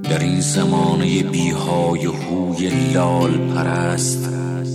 در این زمانه بیهای هوی لال پرست،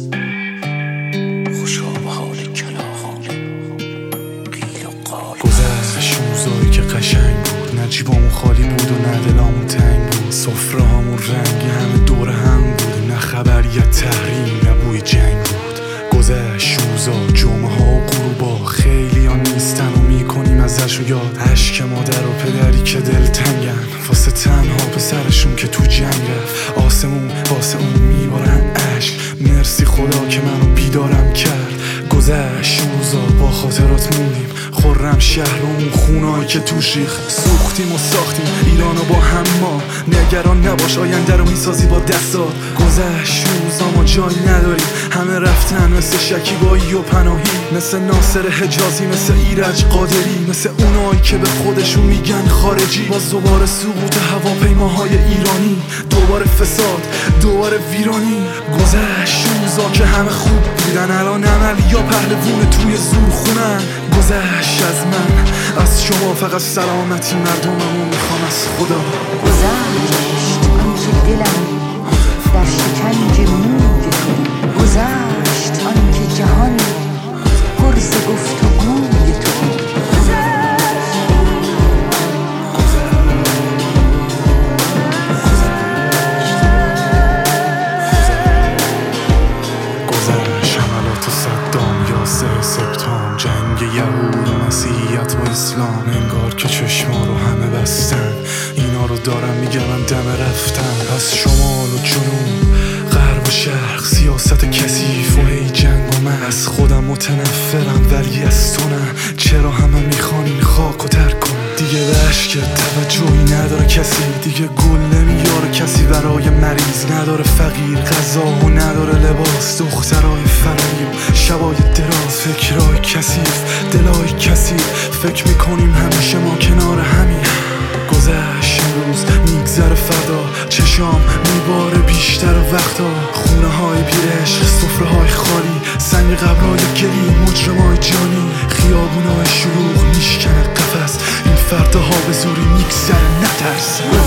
خوشا به حال کلاهان قیل و قال. گذشت روزایی که قشنگ بود، نه جیبامون خالی بود و نه دلامون تنگ بود. سفره هامون رنگی همه دور هم بود، نه خبریت تحریم نه بوی جنگ بود. گذشت روزا جمعه ها و غروبا، خیلی ها نیستن و میکنیم ازشون یاد. عشق مادر و پدری که دلتنگن واسه تنها پسرشون که تو جنگ رفت. آسمون واسه اون میبارن عشق، مرسی خدا که منو بیدارم کرد. گذشت روزا با خاطرات موندیم، خرم شهر و اون خونهایی که توش ریخت. سوختیم و ساختیم ایرانو با هم ما، نگران نباش آینده رو میسازی با دستات. گذشت روزا ما جایی نداریم، همه رفتن مثل شکیبایی و پناهی، مثل ناصر حجازی، مثل ایرج قادری، مثل اونایی که به خودشون میگن خارجی. باز دوباره سقوط هواپیماهای ایرانی، دوباره فساد، دوباره ویرانی. گذشت روزا که همه خوب بودن، الان عملی یا پهلوون توی زور خونن. گذشت از من از شما فقط سلامتی مردممو میخوام از خدا. گذشت آنکه دلم در شکنج موی تو، گذشت آنکه جهان پر ز گفتگوی تو. سپتامبر، جنگ یهود و مسیحیت با اسلام، انگار که چشما رو همه بستن. اینا رو دارم میگم دم رفتن. از شمال و جنوب، غرب و شرق، سیاست کثیف و هی جنگ و من. از خودم متنفرم ولی از تو نه، چرا همه میخوان این خاک و ترک کنن. دیگه به عشقت توجهی نداره کسی، دیگه گل نمیاره کسی برای مریض. نداره فقیر غذا و نداره لباس، دخترای فراری و شبای دراز. فکرای کثیف، دلای کثیف، فکر میکنیم همیشه ما کنار همین. گذشت روز میگذره فردا، چشام میباره بیشتر وقتا. خونه های بیرشق، سفره های خالی، سنگ قبرهای گلی، مجرمای جانی. خیابون های شلوغ میشکنه قفس، این فرداها به زوری میگذره نترس.